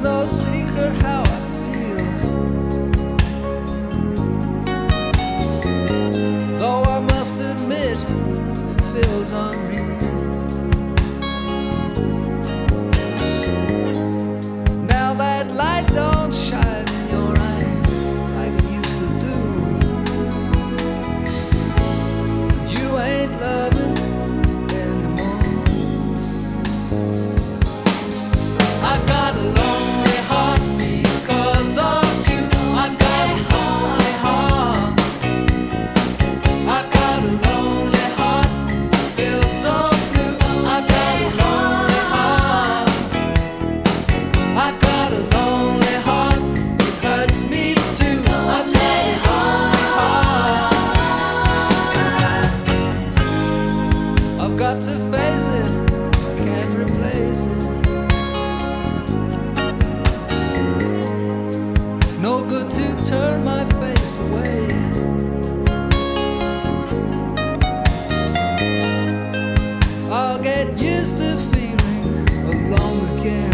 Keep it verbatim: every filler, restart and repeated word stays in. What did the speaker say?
no secret how I feel, though I must admit it feels unreal. Now that light don't shine in your eyes like it used to do, and you ain't loving anymore. I've got a lonely heart because of you. I've got a lonely heart. I've got a lonely heart, feels so blue. I've got a lonely heart. I've got a lonely heart, it hurts me too. I've got a lonely heart. I've got to face it, I can't replace it. No good to turn my face away. I'll get used to feeling alone again.